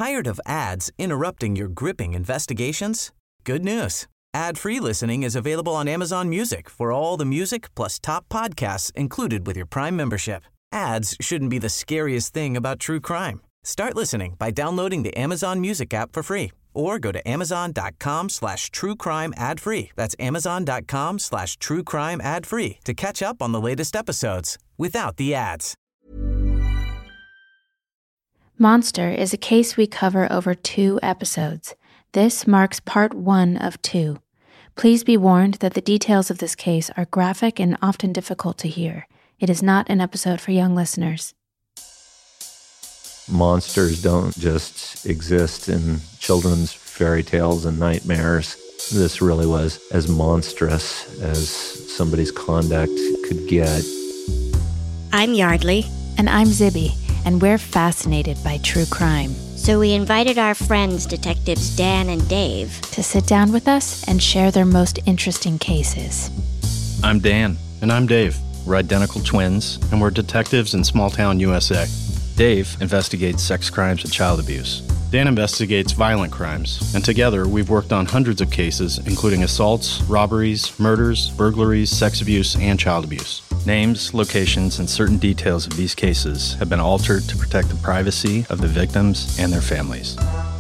Tired of ads interrupting your gripping investigations? Good news. Ad-free listening is available on Amazon Music for all the music plus top podcasts included with your Prime membership. Ads shouldn't be the scariest thing about true crime. Start listening by downloading the Amazon Music app for free or go to amazon.com/truecrime ad-free. That's amazon.com/truecrime ad-free to catch up on the latest episodes without the ads. Monster is a case we cover over 2 episodes. This marks part 1 of 2. Please be warned that the details of this case are graphic and often difficult to hear. It is not an episode for young listeners. Monsters don't just exist in children's fairy tales and nightmares. This really was as monstrous as somebody's conduct could get. I'm Yardley. And I'm Zibby, and we're fascinated by true crime. So we invited our friends, Detectives Dan and Dave, to sit down with us and share their most interesting cases. I'm Dan. And I'm Dave. We're identical twins, and we're detectives in small-town USA. Dave investigates sex crimes and child abuse. Dan investigates violent crimes, and together we've worked on hundreds of cases, including assaults, robberies, murders, burglaries, sex abuse, and child abuse. Names, locations, and certain details of these cases have been altered to protect the privacy of the victims and their families.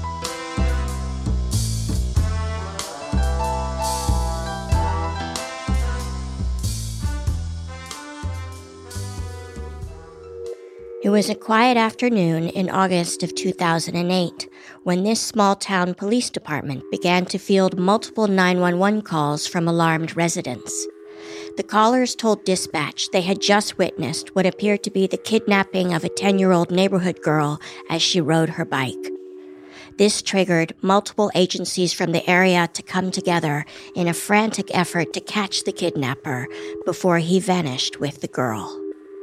It was a quiet afternoon in August of 2008 when this small-town police department began to field multiple 911 calls from alarmed residents. The callers told dispatch they had just witnessed what appeared to be the kidnapping of a 10-year-old neighborhood girl as she rode her bike. This triggered multiple agencies from the area to come together in a frantic effort to catch the kidnapper before he vanished with the girl.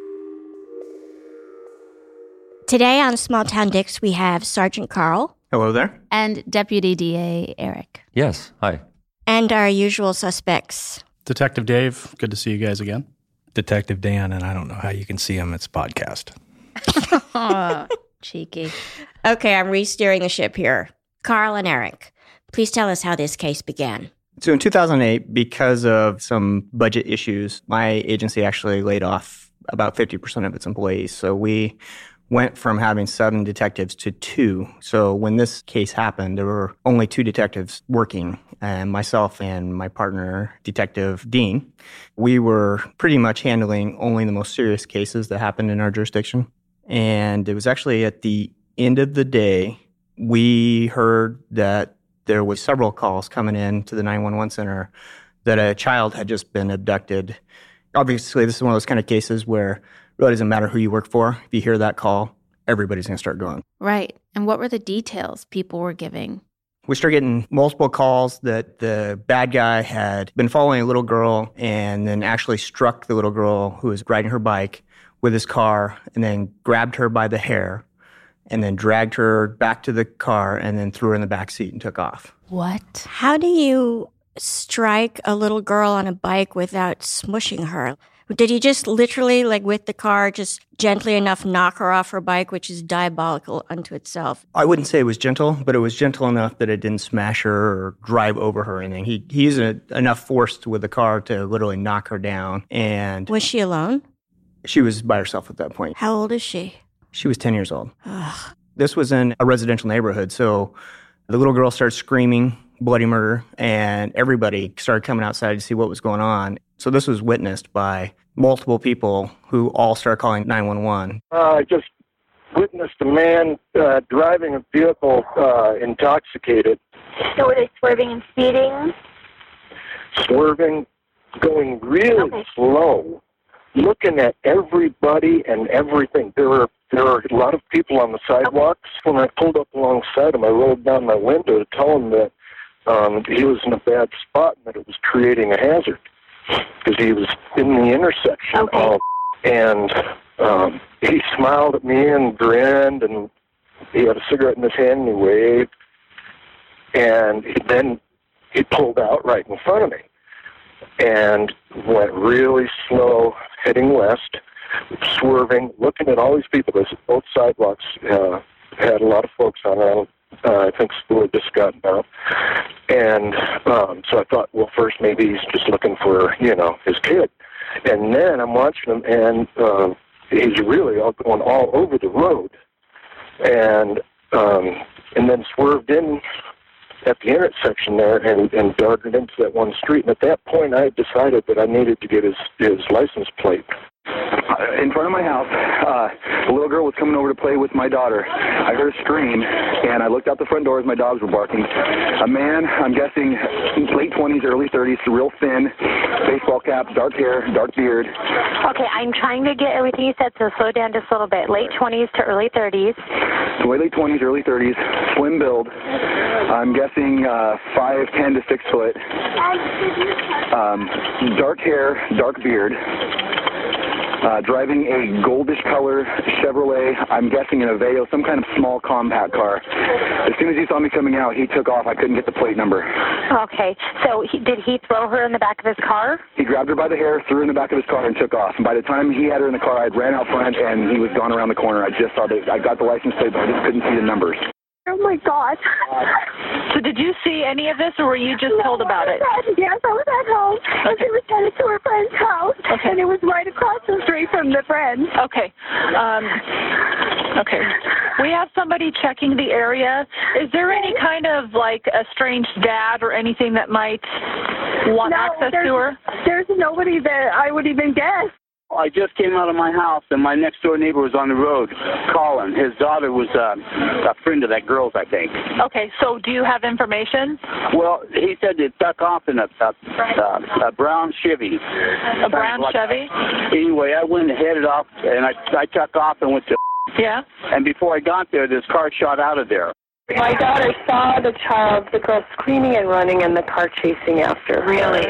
Today on Small Town Dicks, we have Sergeant Carl. Hello there. And Deputy DA Eric. Yes, hi. And our usual suspects. Detective Dave, good to see you guys again. Detective Dan, and I don't know how you can see him. It's podcast. Oh, cheeky. Okay, I'm re-steering the ship here. Carl and Eric, please tell us how this case began. So in 2008, because of some budget issues, my agency actually laid off about 50% of its employees. So we went from having 7 detectives to 2. So when this case happened, there were only 2 detectives working, and myself and my partner, Detective Dean. We were pretty much handling only the most serious cases that happened in our jurisdiction. And it was actually at the end of the day, we heard that there was several calls coming in to the 911 center that a child had just been abducted. Obviously, this is one of those kind of cases where it really doesn't matter who you work for. If you hear that call, everybody's going to start going. Right. And what were the details people were giving? We started getting multiple calls that the bad guy had been following a little girl and then actually struck the little girl who was riding her bike with his car and then grabbed her by the hair and then dragged her back to the car and then threw her in the back seat and took off. What? How do you strike a little girl on a bike without smushing her? Did he just literally, like with the car, just gently enough knock her off her bike, which is diabolical unto itself? I wouldn't say it was gentle, but it was gentle enough that it didn't smash her or drive over her or anything. He used enough force with the car to literally knock her down. And was she alone? She was by herself at that point. How old is she? She was 10 years old. Ugh. This was in a residential neighborhood, so the little girl started screaming bloody murder, and everybody started coming outside to see what was going on. So this was witnessed by multiple people who all started calling 911. I just witnessed a man driving a vehicle intoxicated. So were they swerving and speeding? Swerving, going really slow, looking at everybody and everything. There were a lot of people on the sidewalks. When I pulled up alongside him, I rolled down my window to tell him that he was in a bad spot and that it was creating a hazard because he was in the intersection. Okay. And he smiled at me and grinned, and he had a cigarette in his hand and he waved. And then he pulled out right in front of me and went really slow, heading west, swerving, looking at all these people. There's both sidewalks had a lot of folks on it. I think school had just gotten out. And so I thought, well, first maybe he's just looking for, his kid. And then I'm watching him, and he's really going all over the road. And then swerved in at the intersection there and darted into that one street. And at that point, I had decided that I needed to get his license plate. In front of my house, a little girl was coming over to play with my daughter. I heard a scream, and I looked out the front door as my dogs were barking. A man, I'm guessing late 20s, early 30s, real thin, baseball cap, dark hair, dark beard. Okay, I'm trying to get everything you said, so slow down just a little bit. Late 20s to early 30s. So late 20s, early 30s, slim build. I'm guessing 5'10" to 6 foot. Dark hair, dark beard. Driving a goldish color Chevrolet, I'm guessing an Aveo, some kind of small compact car. As soon as he saw me coming out, he took off. I couldn't get the plate number. Okay, so did he throw her in the back of his car? He grabbed her by the hair, threw her in the back of his car, and took off. And by the time he had her in the car, I ran out front, and he was gone around the corner. I just saw that. I got the license plate, but I just couldn't see the numbers. Oh, my God. So did you see any of this, or were you just told about it? Yes, I was at home. Okay. She was headed to her friend's house, okay. And it was right across the street from the friend. Okay. Okay. We have somebody checking the area. Is there any kind of, like, a strange dad or anything that might want access to her? There's nobody that I would even guess. I just came out of my house, and my next-door neighbor was on the road calling. His daughter was a friend of that girl's, I think. Okay, so do you have information? Well, he said it took off in a brown Chevy. A brown Chevy? Anyway, I went and headed off, and I took off and went to... Yeah? And before I got there, this car shot out of there. My daughter saw the girl screaming and running, and the car chasing after her. Really?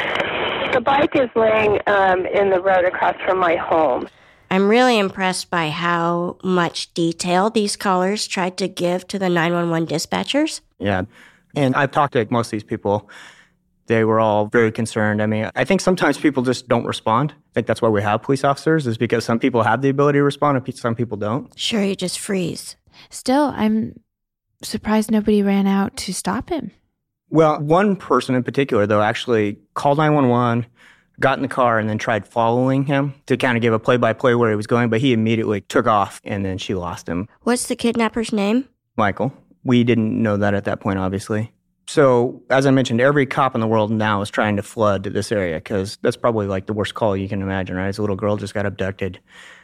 The bike is laying in the road across from my home. I'm really impressed by how much detail these callers tried to give to the 911 dispatchers. Yeah. And I've talked to most of these people. They were all very concerned. I mean, I think sometimes people just don't respond. I think that's why we have police officers, is because some people have the ability to respond and some people don't. Sure, you just freeze. Still, I'm surprised nobody ran out to stop him. Well, one person in particular, though, actually called 911, got in the car, and then tried following him to kind of give a play-by-play where he was going, but he immediately took off, and then she lost him. What's the kidnapper's name? Michael. We didn't know that at that point, obviously. So, as I mentioned, every cop in the world now is trying to flood this area, because that's probably like the worst call you can imagine, right? His little girl just got abducted.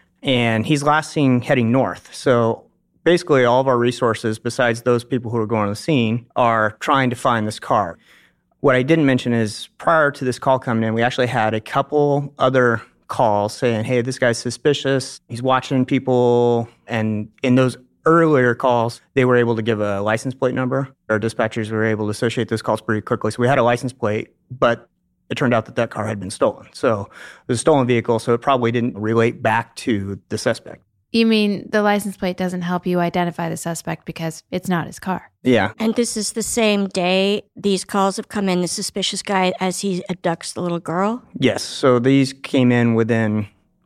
And he's last seen heading north, so basically, all of our resources, besides those people who are going on the scene, are trying to find this car. What I didn't mention is prior to this call coming in, we actually had a couple other calls saying, hey, this guy's suspicious. He's watching people. And in those earlier calls, they were able to give a license plate number. Our dispatchers were able to associate those calls pretty quickly. So we had a license plate, but it turned out that car had been stolen. So it was a stolen vehicle, so it probably didn't relate back to the suspect. You mean the license plate doesn't help you identify the suspect because it's not his car? Yeah. And this is the same day these calls have come in, the suspicious guy, as he abducts the little girl? Yes. So these came in within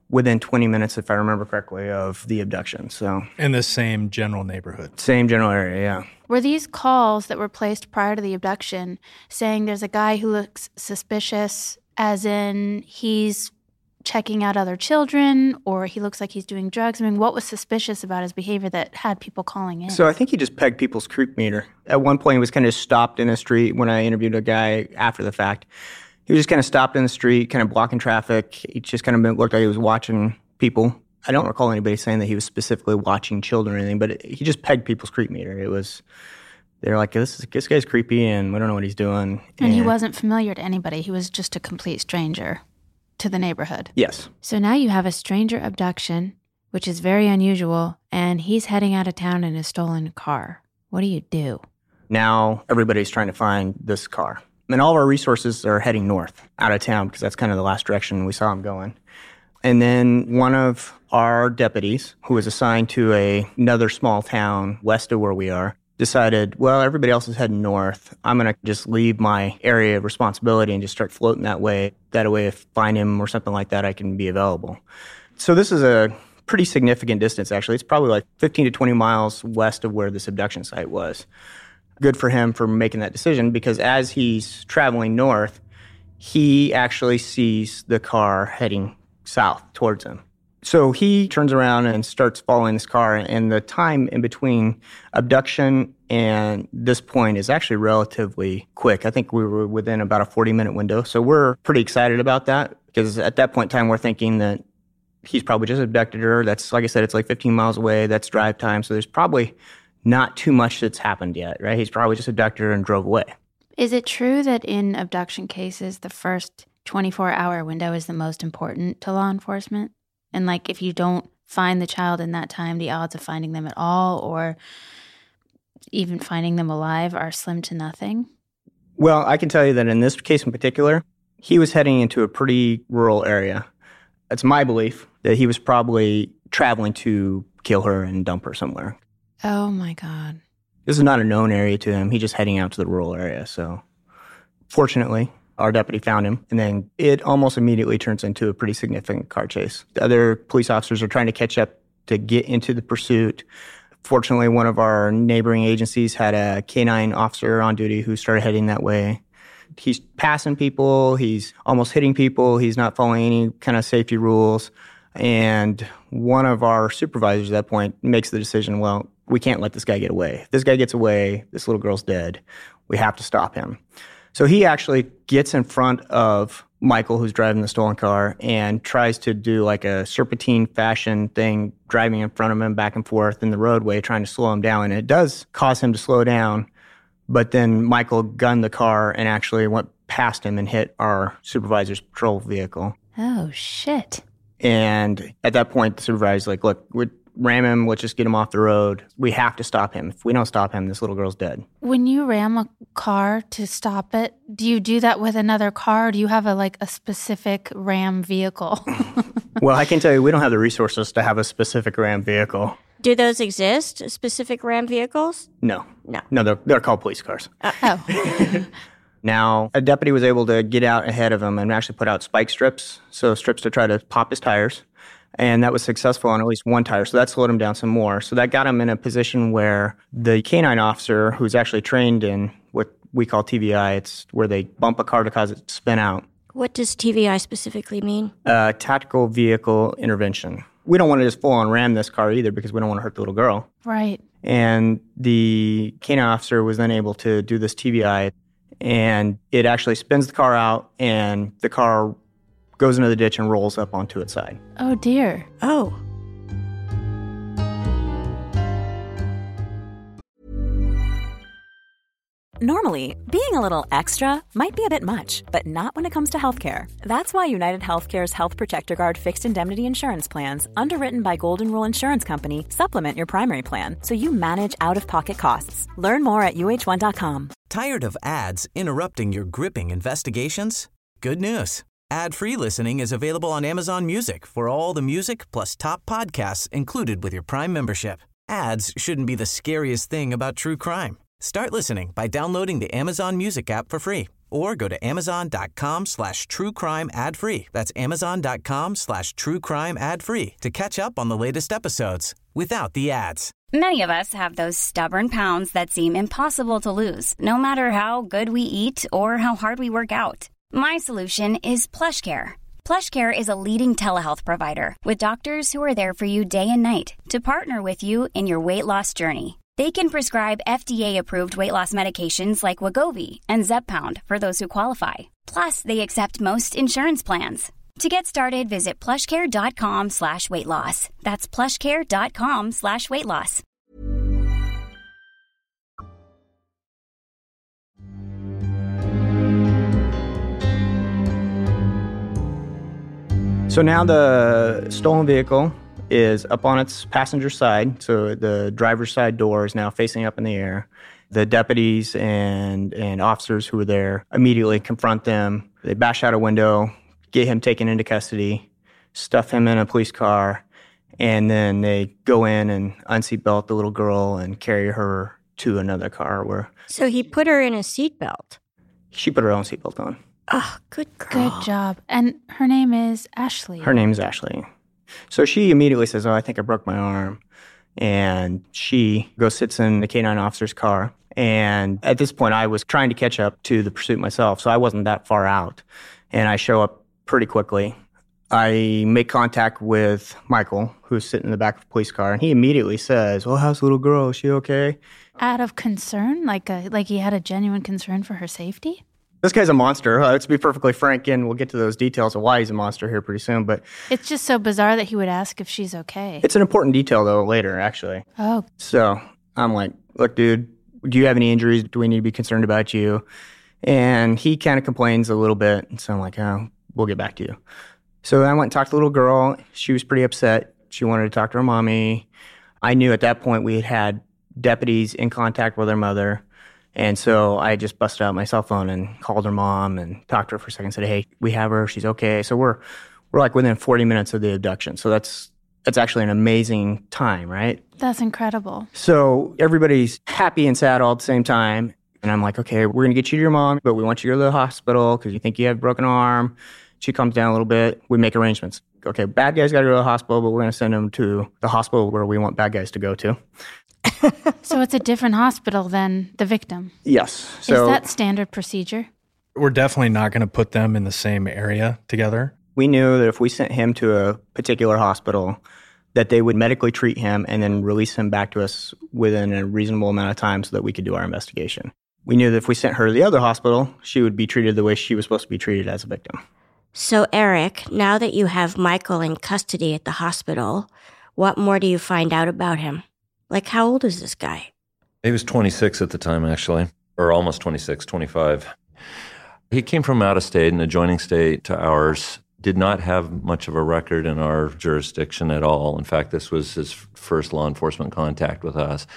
20 minutes, if I remember correctly, of the abduction. So in the same general neighborhood. Same general area, yeah. Were these calls that were placed prior to the abduction saying there's a guy who looks suspicious, as in he's checking out other children, or he looks like he's doing drugs? I mean, what was suspicious about his behavior that had people calling in? So I think he just pegged people's creep meter. At one point, he was kind of stopped in the street when I interviewed a guy after the fact. He was just kind of stopped in the street, kind of blocking traffic. He just kind of looked like he was watching people. I don't recall anybody saying that he was specifically watching children or anything, but he just pegged people's creep meter. They're like, this guy's creepy, and we don't know what he's doing. And he wasn't familiar to anybody. He was just a complete stranger to the neighborhood. Yes. So now you have a stranger abduction, which is very unusual, and he's heading out of town in a stolen car. What do you do? Now everybody's trying to find this car. And all of our resources are heading north, out of town, because that's kind of the last direction we saw him going. And then one of our deputies, who was assigned to another small town west of where we are, decided, well, everybody else is heading north. I'm going to just leave my area of responsibility and just start floating that way. That way, if I find him or something like that, I can be available. So this is a pretty significant distance, actually. It's probably like 15 to 20 miles west of where this abduction site was. Good for him for making that decision, because as he's traveling north, he actually sees the car heading south towards him. So he turns around and starts following this car, and the time in between abduction and this point is actually relatively quick. I think we were within about a 40-minute window. So we're pretty excited about that, because at that point in time, we're thinking that he's probably just abducted her. That's, like I said, it's like 15 miles away. That's drive time. So there's probably not too much that's happened yet, right? He's probably just abducted her and drove away. Is it true that in abduction cases, the first 24-hour window is the most important to law enforcement? And like, if you don't find the child in that time, the odds of finding them at all or even finding them alive are slim to nothing? Well, I can tell you that in this case in particular, he was heading into a pretty rural area. It's my belief that he was probably traveling to kill her and dump her somewhere. Oh, my God. This is not a known area to him. He's just heading out to the rural area. So fortunately, our deputy found him, and then it almost immediately turns into a pretty significant car chase. The other police officers are trying to catch up to get into the pursuit. Fortunately, one of our neighboring agencies had a canine officer on duty who started heading that way. He's passing people. He's almost hitting people. He's not following any kind of safety rules. And one of our supervisors at that point makes the decision, well, we can't let this guy get away. If this guy gets away, this little girl's dead. We have to stop him. So he actually gets in front of Michael, who's driving the stolen car, and tries to do like a serpentine fashion thing, driving in front of him back and forth in the roadway, trying to slow him down. And it does cause him to slow down. But then Michael gunned the car and actually went past him and hit our supervisor's patrol vehicle. Oh, shit. And at that point, the supervisor's like, look, we'd ram him. Let's just get him off the road. We have to stop him. If we don't stop him, this little girl's dead. When you ram a car to stop it, do you do that with another car, or do you have a specific ram vehicle? Well, I can tell you, we don't have the resources to have a specific ram vehicle. Do those exist, specific ram vehicles? No, they're called police cars. Oh. Now, a deputy was able to get out ahead of him and actually put out spike strips, so strips to try to pop his tires. And that was successful on at least one tire, so that slowed him down some more. So that got him in a position where the canine officer, who's actually trained in what we call TVI, it's where they bump a car to cause it to spin out. What does TVI specifically mean? Tactical Vehicle Intervention. We don't want to just full-on ram this car either, because we don't want to hurt the little girl. Right. And the canine officer was then able to do this TVI, and it actually spins the car out, and the car goes into the ditch and rolls up onto its side. Oh, dear. Oh. Normally, being a little extra might be a bit much, but not when it comes to healthcare. That's why United Healthcare's Health Protector Guard fixed indemnity insurance plans, underwritten by Golden Rule Insurance Company, supplement your primary plan so you manage out-of-pocket costs. Learn more at uh1.com. Tired of ads interrupting your gripping investigations? Good news. Ad-free listening is available on Amazon Music for all the music plus top podcasts included with your Prime membership. Ads shouldn't be the scariest thing about true crime. Start listening by downloading the Amazon Music app for free or go to amazon.com/truecrime ad-free. That's amazon.com/truecrime ad-free to catch up on the latest episodes without the ads. Many of us have those stubborn pounds that seem impossible to lose, no matter how good we eat or how hard we work out. My solution is PlushCare. PlushCare is a leading telehealth provider with doctors who are there for you day and night to partner with you in your weight loss journey. They can prescribe FDA-approved weight loss medications like Wegovy and Zepbound for those who qualify. Plus, they accept most insurance plans. To get started, visit plushcare.com/weightloss. That's plushcare.com/weightloss. So now the stolen vehicle is up on its passenger side. So the driver's side door is now facing up in the air. The deputies and officers who were there immediately confront them. They bash out a window, get him taken into custody, stuff him in a police car, and then they go in and unseat belt the little girl and carry her to another car where... So he put her in a seatbelt? She put her own seatbelt on. Oh, good girl. Good job. And her name is Ashley. Her name is Ashley. So she immediately says, I think I broke my arm. And she goes, sits in the K-9 officer's car. And at this point, I was trying to catch up to the pursuit myself, so I wasn't that far out. And I show up pretty quickly. I make contact with Michael, who's sitting in the back of the police car, and he immediately says, well, how's the little girl? Is she okay? Out of concern? Like he had a genuine concern for her safety? This guy's a monster. Let's be perfectly frank, and we'll get to those details of why he's a monster here pretty soon. But it's just so bizarre that he would ask if she's okay. It's an important detail, though, later, actually. Oh. So I'm like, look, dude, do you have any injuries? Do we need to be concerned about you? And he kind of complains a little bit. And so I'm like, we'll get back to you. So I went and talked to the little girl. She was pretty upset. She wanted to talk to her mommy. I knew at that point we had deputies in contact with her mother. And so I just busted out my cell phone and called her mom and talked to her for a second and said, hey, we have her. She's okay. So we're like within 40 minutes of the abduction. So that's actually an amazing time, right? That's incredible. So everybody's happy and sad all at the same time. And I'm like, okay, we're going to get you to your mom, but we want you to go to the hospital because you think you have a broken arm. She calms down a little bit. We make arrangements. Okay, bad guy's got to go to the hospital, but we're going to send him to the hospital where we want bad guys to go to. So it's a different hospital than the victim? Yes. So, is that standard procedure? We're definitely not going to put them in the same area together. We knew that if we sent him to a particular hospital, that they would medically treat him and then release him back to us within a reasonable amount of time so that we could do our investigation. We knew that if we sent her to the other hospital, she would be treated the way she was supposed to be treated as a victim. So, Eric, now that you have Michael in custody at the hospital, what more do you find out about him? Like, how old is this guy? He was 26 at the time, actually, or almost 26, 25. He came from out of state, an adjoining state to ours, did not have much of a record in our jurisdiction at all. In fact, this was his first law enforcement contact with us.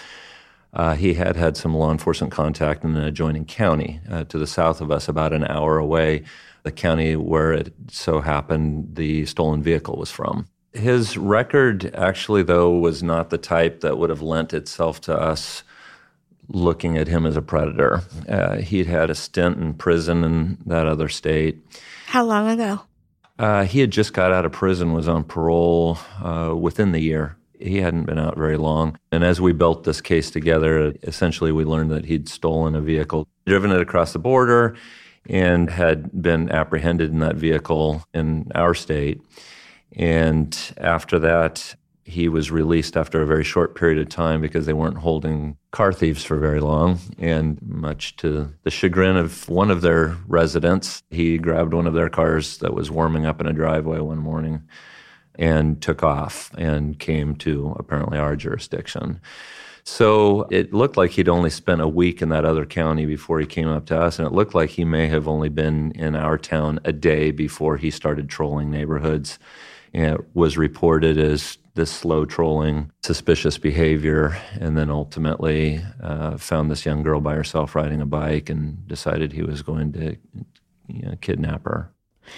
He had some law enforcement contact in an adjoining county to the south of us, about an hour away, the county where it so happened the stolen vehicle was from. His record, actually, though, was not the type that would have lent itself to us looking at him as a predator. He'd had a stint in prison in that other state. How long ago? He had just got out of prison, was on parole within the year. He hadn't been out very long. And as we built this case together, essentially we learned that he'd stolen a vehicle, driven it across the border, and had been apprehended in that vehicle in our state. And after that, he was released after a very short period of time because they weren't holding car thieves for very long. And much to the chagrin of one of their residents, he grabbed one of their cars that was warming up in a driveway one morning and took off and came to apparently our jurisdiction. So it looked like he'd only spent a week in that other county before he came up to us, and it looked like he may have only been in our town a day before he started trolling neighborhoods. And it was reported as this slow trolling, suspicious behavior, and then ultimately found this young girl by herself riding a bike and decided he was going to kidnap her.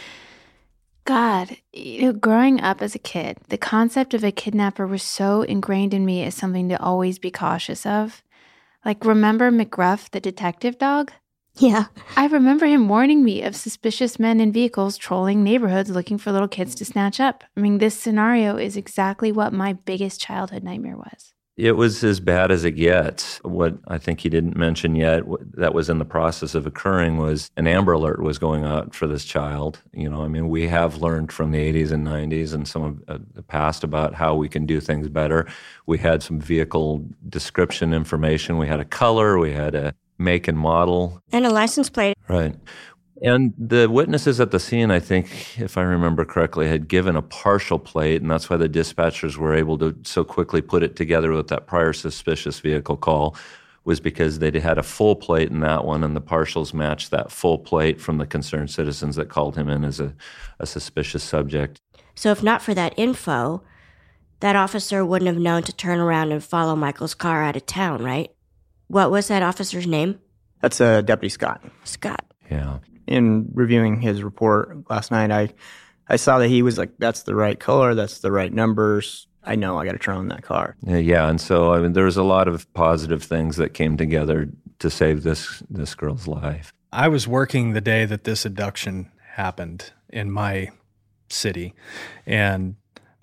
God, growing up as a kid, the concept of a kidnapper was so ingrained in me as something to always be cautious of. Like, remember McGruff, the detective dog? Yeah. I remember him warning me of suspicious men in vehicles trolling neighborhoods looking for little kids to snatch up. I mean, this scenario is exactly what my biggest childhood nightmare was. It was as bad as it gets. What I think he didn't mention yet that was in the process of occurring was an Amber Alert was going out for this child. We have learned from the 80s and 90s and some of the past about how we can do things better. We had some vehicle description information. We had a color. We had a make and model. And a license plate. Right. And the witnesses at the scene, I think, if I remember correctly, had given a partial plate, and that's why the dispatchers were able to so quickly put it together with that prior suspicious vehicle call, was because they had a full plate in that one, and the partials matched that full plate from the concerned citizens that called him in as a suspicious subject. So if not for that info, that officer wouldn't have known to turn around and follow Michael's car out of town, right? What was that officer's name? That's Deputy Scott. Scott. Yeah. In reviewing his report last night, I saw that he was like, that's the right color, that's the right numbers. I know I got to turn on that car. Yeah, and so there was a lot of positive things that came together to save this girl's life. I was working the day that this abduction happened in my city, and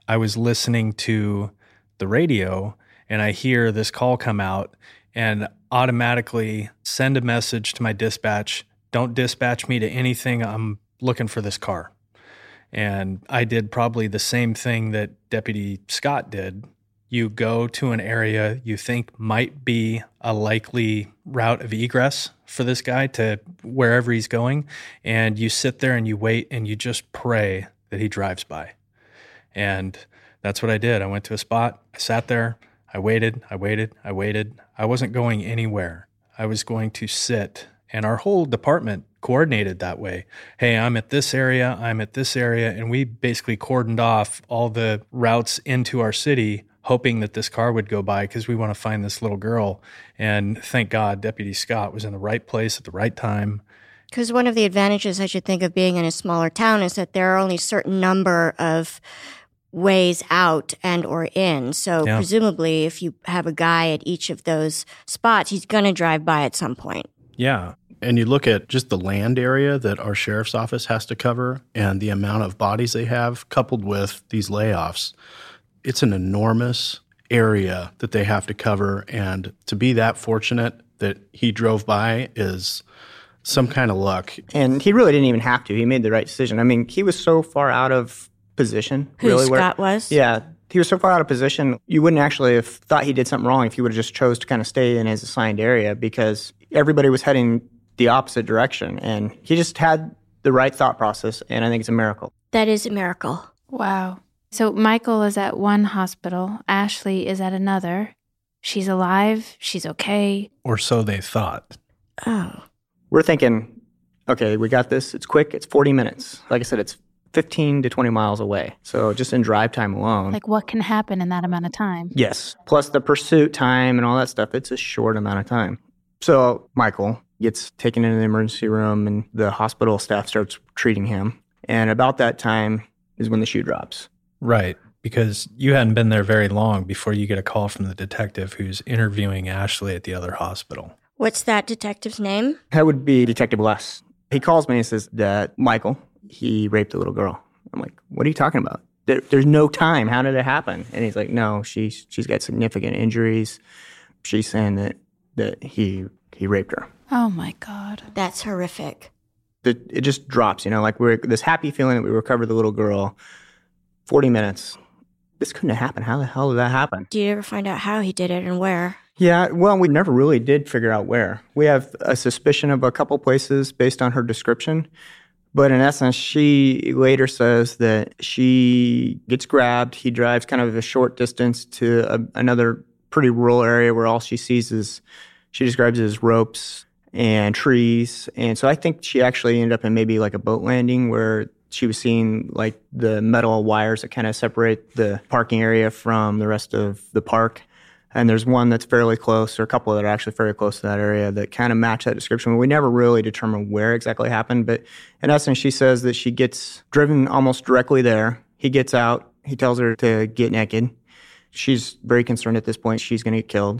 I was listening to the radio and I hear this call come out and automatically send a message to my dispatch, don't dispatch me to anything, I'm looking for this car. And I did probably the same thing that Deputy Scott did. You go to an area you think might be a likely route of egress for this guy to wherever he's going, and you sit there and you wait and you just pray that he drives by. And that's what I did. I went to a spot, I sat there, I waited. I wasn't going anywhere. I was going to sit, and our whole department coordinated that way. Hey, I'm at this area, and we basically cordoned off all the routes into our city, hoping that this car would go by because we want to find this little girl. And thank God Deputy Scott was in the right place at the right time. Because one of the advantages I should think of being in a smaller town is that there are only a certain number of ways out and or in. So presumably if you have a guy at each of those spots, he's going to drive by at some point. Yeah. And you look at just the land area that our sheriff's office has to cover and the amount of bodies they have coupled with these layoffs. It's an enormous area that they have to cover. And to be that fortunate that he drove by is some kind of luck. And he really didn't even have to. He made the right decision. I mean, he was so far out of position. Who Scott was? Yeah. He was so far out of position, you wouldn't actually have thought he did something wrong if he would have just chose to kind of stay in his assigned area because everybody was heading the opposite direction. And he just had the right thought process, and I think it's a miracle. That is a miracle. Wow. So Michael is at one hospital. Ashley is at another. She's alive. She's okay. Or so they thought. Oh. We're thinking, okay, we got this. It's quick. It's 40 minutes. Like I said, it's 15 to 20 miles away. So just in drive time alone. Like what can happen in that amount of time? Yes. Plus the pursuit time and all that stuff. It's a short amount of time. So Michael gets taken into the emergency room and the hospital staff starts treating him. And about that time is when the shoe drops. Right. Because you hadn't been there very long before you get a call from the detective who's interviewing Ashley at the other hospital. What's that detective's name? That would be Detective Les. He calls me and says that Michael, he raped a little girl. I'm like, what are you talking about? There's no time. How did it happen? And he's like, no, she's got significant injuries. She's saying that he raped her. Oh, my God. That's horrific. It just drops, like we're this happy feeling that we recovered the little girl. 40 minutes. This couldn't have happened. How the hell did that happen? Did you ever find out how he did it and where? Yeah, well, we never really did figure out where. We have a suspicion of a couple places based on her description. But in essence, she later says that she gets grabbed. He drives kind of a short distance to another pretty rural area where all she sees is, she describes it as ropes and trees. And so I think she actually ended up in maybe like a boat landing where she was seeing like the metal wires that kind of separate the parking area from the rest of the park. And there's one that's fairly close, or a couple that are actually very close to that area that kind of match that description. We never really determined where exactly happened, but in essence, she says that she gets driven almost directly there. He gets out. He tells her to get naked. She's very concerned at this point. She's going to get killed.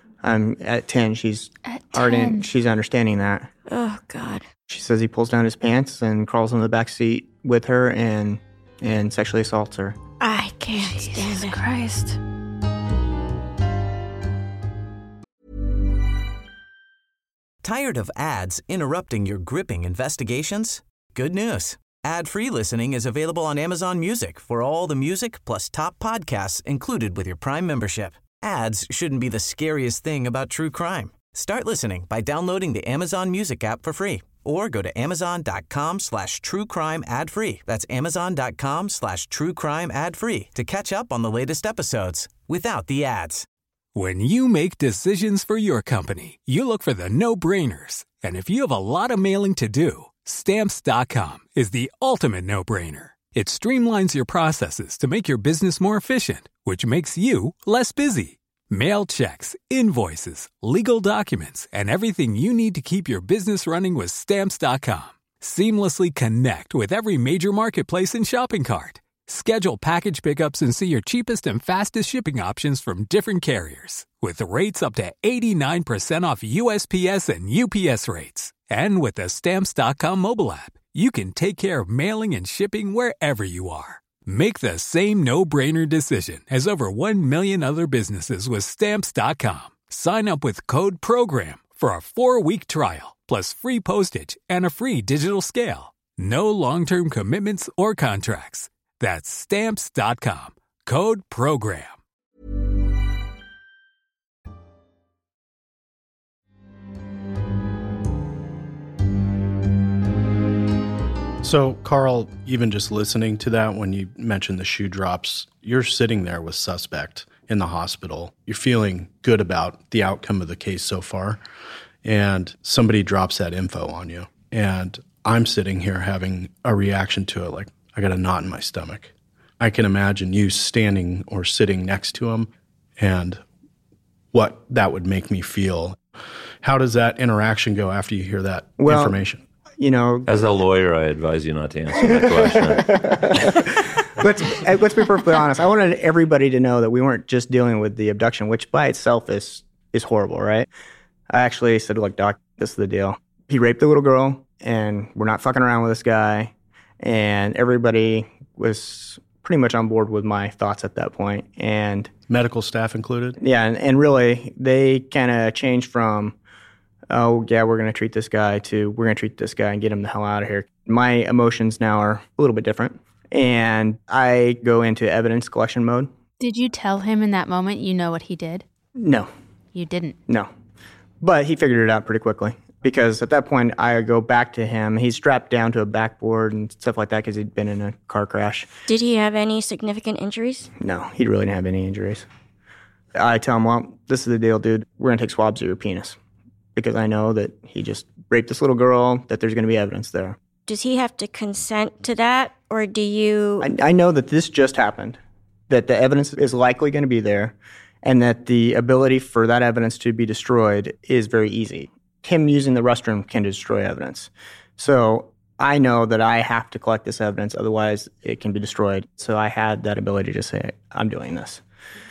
At 10, she's understanding that. Oh, God. She says he pulls down his pants and crawls in the back seat with her and sexually assaults her. I can't stand it. Jesus Christ. Tired of ads interrupting your gripping investigations? Good news. Ad-free listening is available on Amazon Music for all the music plus top podcasts included with your Prime membership. Ads shouldn't be the scariest thing about true crime. Start listening by downloading the Amazon Music app for free or go to amazon.com/truecrime ad-free. That's amazon.com/truecrime ad-free to catch up on the latest episodes without the ads. When you make decisions for your company, you look for the no-brainers. And if you have a lot of mailing to do, Stamps.com is the ultimate no-brainer. It streamlines your processes to make your business more efficient, which makes you less busy. Mail checks, invoices, legal documents, and everything you need to keep your business running with Stamps.com. Seamlessly connect with every major marketplace and shopping cart. Schedule package pickups and see your cheapest and fastest shipping options from different carriers. With rates up to 89% off USPS and UPS rates. And with the Stamps.com mobile app, you can take care of mailing and shipping wherever you are. Make the same no-brainer decision as over 1 million other businesses with Stamps.com. Sign up with code PROGRAM for a 4-week trial, plus free postage and a free digital scale. No long-term commitments or contracts. That's Stamps.com. Code PROGRAM. So, Carl, even just listening to that, when you mentioned the shoe drops, you're sitting there with suspect in the hospital. You're feeling good about the outcome of the case so far, and somebody drops that info on you. And I'm sitting here having a reaction to it like I got a knot in my stomach. I can imagine you standing or sitting next to him and what that would make me feel. How does that interaction go after you hear that information? You know, as a lawyer, I advise you not to answer that question. Let's be perfectly honest. I wanted everybody to know that we weren't just dealing with the abduction, which by itself is horrible, right? I actually said, look, Doc, this is the deal. He raped the little girl, and we're not fucking around with this guy. And everybody was pretty much on board with my thoughts at that point. And medical staff included? Yeah, and really, they kind of changed from, oh, yeah, we're going to treat this guy, to we're going to treat this guy and get him the hell out of here. My emotions now are a little bit different, and I go into evidence collection mode. Did you tell him in that moment you know what he did? No. You didn't? No. But he figured it out pretty quickly, because at that point, I go back to him. He's strapped down to a backboard and stuff like that because he'd been in a car crash. Did he have any significant injuries? No, he really didn't have any injuries. I tell him, well, this is the deal, dude. We're going to take swabs of your penis, because I know that he just raped this little girl, that there's going to be evidence there. Does he have to consent to that, or do you... I know that this just happened, that the evidence is likely going to be there, and that the ability for that evidence to be destroyed is very easy. Him using the restroom can destroy evidence. So I know that I have to collect this evidence, otherwise it can be destroyed. So I had that ability to say, I'm doing this.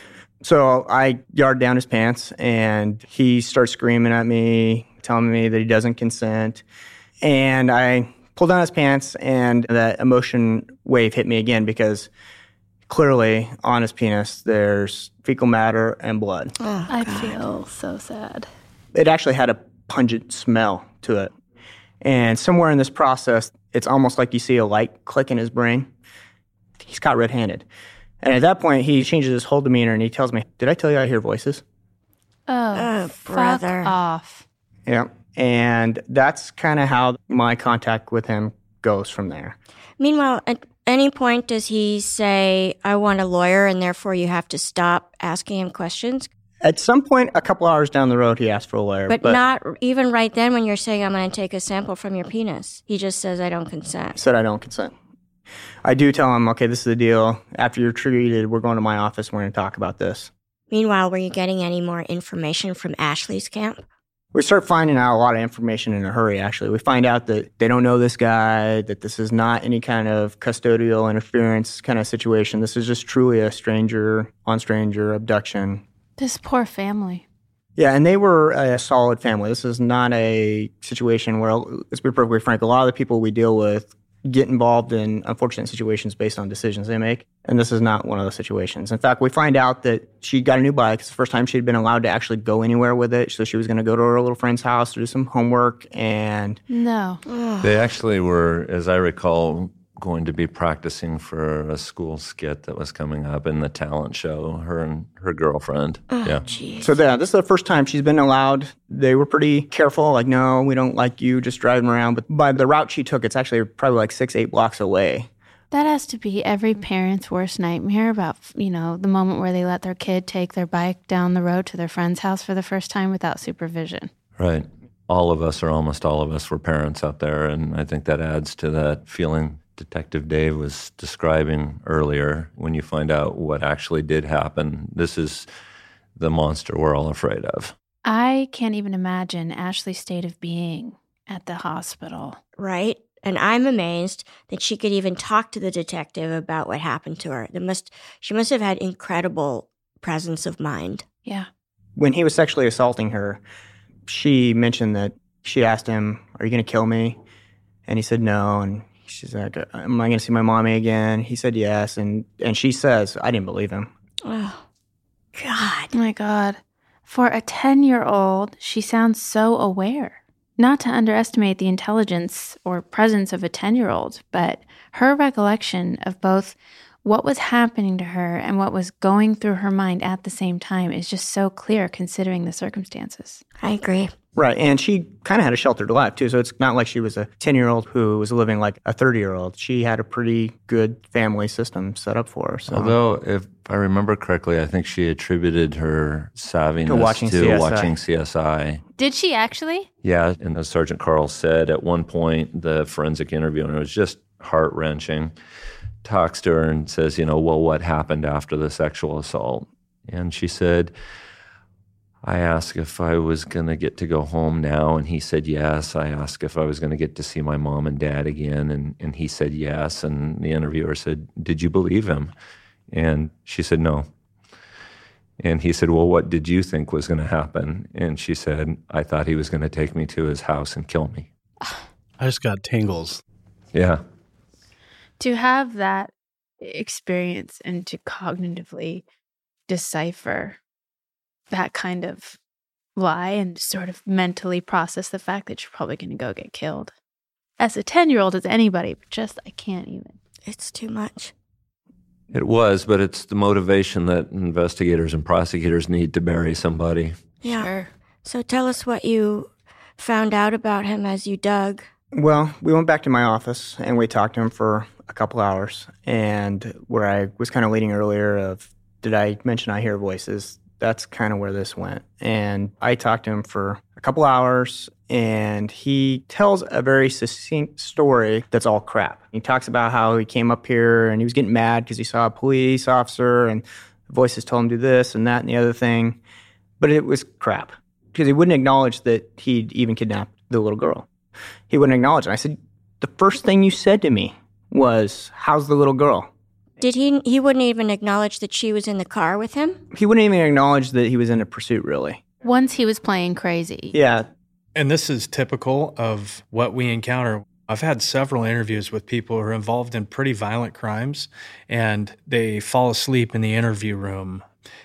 So I yard down his pants, and he starts screaming at me, telling me that he doesn't consent. And I pull down his pants, and that emotion wave hit me again, because clearly on his penis there's fecal matter and blood. Oh, I feel so sad. It actually had a pungent smell to it. And somewhere in this process, it's almost like you see a light click in his brain. He's caught red-handed. And at that point, he changes his whole demeanor, and he tells me, did I tell you I hear voices? Oh, brother. Fuck off. Yeah. And that's kind of how my contact with him goes from there. Meanwhile, at any point, does he say, I want a lawyer, and therefore you have to stop asking him questions? At some point, a couple hours down the road, he asked for a lawyer. But not even right then when you're saying, I'm going to take a sample from your penis. He just says, I don't consent. Said I don't consent. I do tell him, okay, this is the deal. After you're treated, we're going to my office. We're going to talk about this. Meanwhile, were you getting any more information from Ashley's camp? We start finding out a lot of information in a hurry, actually. We find out that they don't know this guy, that this is not any kind of custodial interference kind of situation. This is just truly a stranger-on-stranger abduction. This poor family. Yeah, and they were a solid family. This is not a situation where, let's be perfectly frank, a lot of the people we deal with get involved in unfortunate situations based on decisions they make. And this is not one of those situations. In fact, we find out that she got a new bike. It's the first time she'd been allowed to actually go anywhere with it. So she was going to go to her little friend's house to do some homework. And no. They actually were, as I recall, going to be practicing for a school skit that was coming up in the talent show, her and her girlfriend. Oh, yeah. Geez. So this is the first time she's been allowed. They were pretty careful, like, no, we don't like you just driving around. But by the route she took, it's actually probably like 6-8 blocks away. That has to be every parent's worst nightmare about, the moment where they let their kid take their bike down the road to their friend's house for the first time without supervision. Right. All of us, or almost all of us, were parents out there, and I think that adds to that feeling Detective Dave was describing earlier. When you find out what actually did happen, this is the monster we're all afraid of. I can't even imagine Ashley's state of being at the hospital. Right? And I'm amazed that she could even talk to the detective about what happened to her. She must have had incredible presence of mind. Yeah. When he was sexually assaulting her, she mentioned that she asked him, "Are you going to kill me?" And he said no, and She's like, am I going to see my mommy again? He said yes. And she says, I didn't believe him. Oh, God. Oh, my God. For a 10-year-old, she sounds so aware. Not to underestimate the intelligence or presence of a 10-year-old, but her recollection of both what was happening to her and what was going through her mind at the same time is just so clear considering the circumstances. I agree. Right, and she kind of had a sheltered life, too, so it's not like she was a 10-year-old who was living like a 30-year-old. She had a pretty good family system set up for her. So. Although, if I remember correctly, I think she attributed her savviness to watching CSI. Did she actually? Yeah, and as Sergeant Carl said, at one point, the forensic interview, and it was just heart-wrenching, talks to her and says, well, what happened after the sexual assault? And she said, I asked if I was going to get to go home now, and he said yes. I asked if I was going to get to see my mom and dad again, and he said yes. And the interviewer said, did you believe him? And she said no. And he said, well, what did you think was going to happen? And she said, I thought he was going to take me to his house and kill me. I just got tingles. Yeah. To have that experience and to cognitively decipher that kind of lie and sort of mentally process the fact that you're probably going to go get killed. As a 10-year-old, as anybody, but just I can't even. It's too much. It was, but it's the motivation that investigators and prosecutors need to bury somebody. Yeah. Sure. So tell us what you found out about him as you dug. Well, we went back to my office and we talked to him for a couple hours. And where I was kind of leading earlier of, did I mention I hear voices? That's kind of where this went. And I talked to him for a couple hours, and he tells a very succinct story that's all crap. He talks about how he came up here and he was getting mad because he saw a police officer and voices told him to do this and that and the other thing. But it was crap because he wouldn't acknowledge that he'd even kidnapped the little girl. He wouldn't acknowledge it. I said, the first thing you said to me was, how's the little girl? Did he wouldn't even acknowledge that she was in the car with him? He wouldn't even acknowledge that he was in a pursuit, really. Once he was playing crazy. Yeah. And this is typical of what we encounter. I've had several interviews with people who are involved in pretty violent crimes, and they fall asleep in the interview room.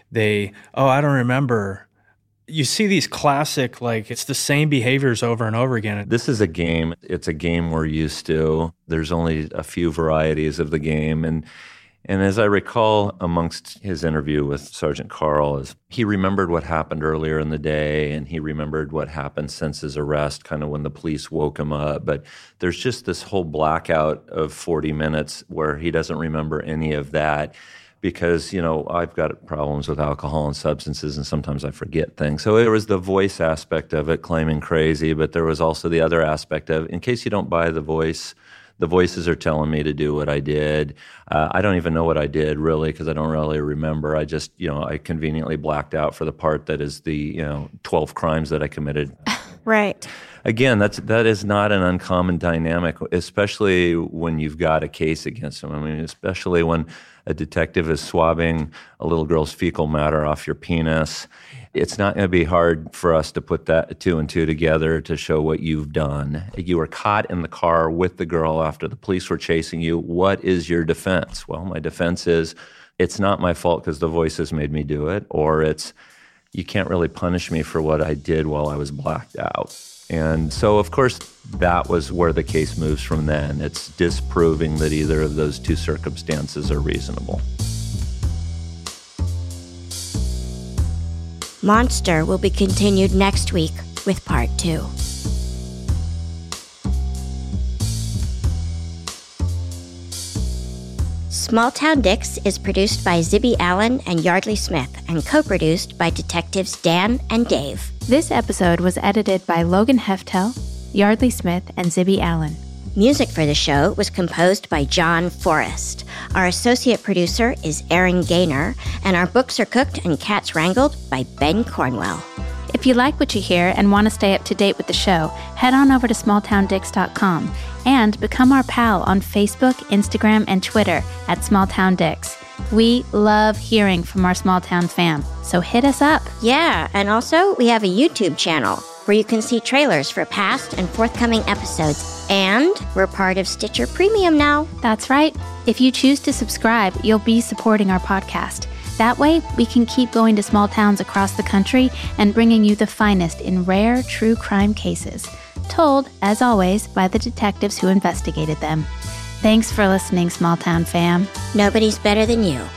I don't remember. You see these classic, it's the same behaviors over and over again. This is a game. It's a game we're used to. There's only a few varieties of the game. And as I recall amongst his interview with Sergeant Carl, is he remembered what happened earlier in the day, and he remembered what happened since his arrest, kind of when the police woke him up. But there's just this whole blackout of 40 minutes where he doesn't remember any of that because, I've got problems with alcohol and substances, and sometimes I forget things. So there was the voice aspect of it, claiming crazy, but there was also the other aspect of, in case you don't buy the voice, the voices are telling me to do what I did. I don't even know what I did, really, because I don't really remember. I just, I conveniently blacked out for the part that is the, 12 crimes that I committed. Right. Again, that is not an uncommon dynamic, especially when you've got a case against them. I mean, especially when a detective is swabbing a little girl's fecal matter off your penis. It's not going to be hard for us to put that 2 and 2 together to show what you've done. You were caught in the car with the girl after the police were chasing you. What is your defense? Well, my defense is it's not my fault because the voices made me do it, or it's you can't really punish me for what I did while I was blacked out. And so, of course, that was where the case moves from then. It's disproving that either of those two circumstances are reasonable. Monster will be continued next week with part 2. Small Town Dicks is produced by Zibby Allen and Yardley Smith and co-produced by detectives Dan and Dave. This episode was edited by Logan Heftel, Yardley Smith, and Zibby Allen. Music for the show was composed by John Forrest. Our associate producer is Aaron Gaynor, and our books are cooked and cats wrangled by Ben Cornwell. If you like what you hear and want to stay up to date with the show, head on over to smalltowndicks.com and become our pal on Facebook, Instagram, and Twitter at smalltowndicks. We love hearing from our small town fam, so hit us up. Yeah, and also we have a YouTube channel. where you can see trailers for past and forthcoming episodes. And we're part of Stitcher Premium now. That's right. If you choose to subscribe, you'll be supporting our podcast. That way, we can keep going to small towns across the country and bringing you the finest in rare true crime cases, told, as always, by the detectives who investigated them. Thanks for listening, Small Town fam. Nobody's better than you.